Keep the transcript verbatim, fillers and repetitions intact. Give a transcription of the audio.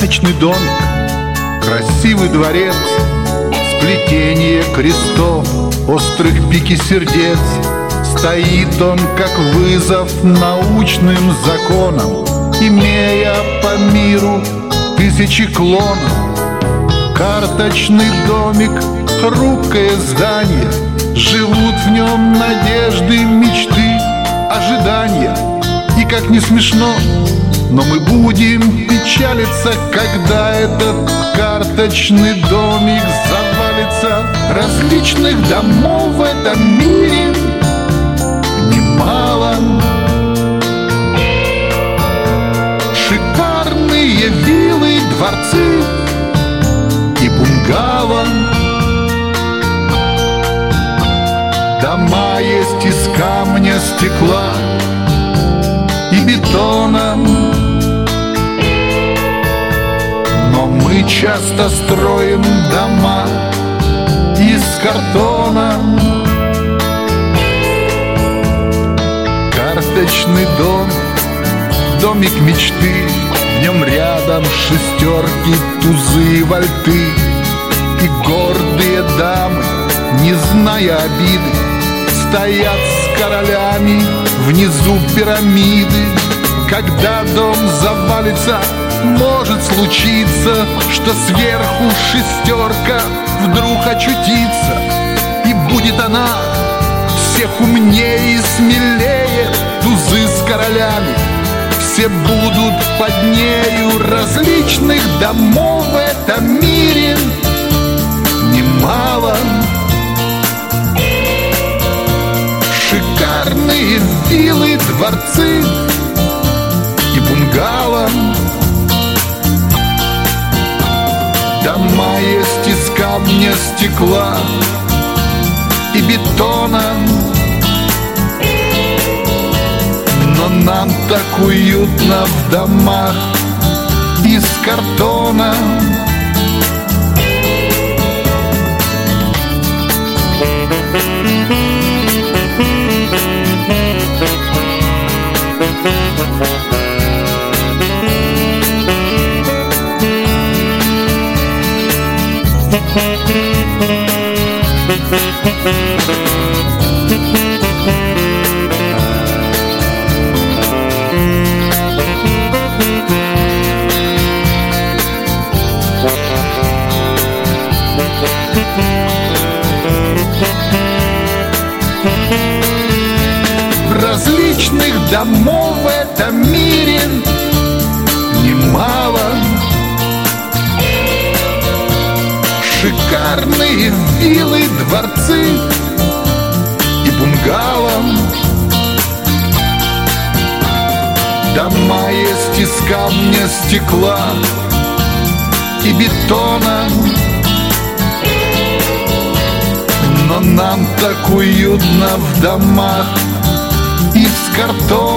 карточный домик, красивый дворец, сплетение крестов, острых пики сердец. Стоит он, как вызов научным законам, имея по миру тысячи клонов. Карточный домик, хрупкое здание, живут в нем надежды, мечты, ожидания. И как не смешно, но мы будем печалиться, когда этот карточный домик завалится. Различных домов в этом мире немало. Шикарные виллы, дворцы и бунгало. Дома есть из камня, стекла и бетона. Но мы часто строим дома из картона. Карточный дом, домик мечты, в нем рядом шестерки, тузы, вальты. И гордые дамы, не зная обиды, стоят с королями внизу пирамиды. Когда дом завалится, может случиться, что сверху шестерка вдруг очутится. И будет она всех умнее и смелее, тузы с королями все будут под нею. Различных домов в этом мире немало. Шикарные виллы, дворцы и бунгало. Дома есть из камня, стекла и бетона. Но нам так уютно в домах из картона. Различных домов в этом мире немало. Шикарные виллы, дворцы и бунгало. Дома есть из камня, стекла и бетона. Но нам так уютно в домах из картона.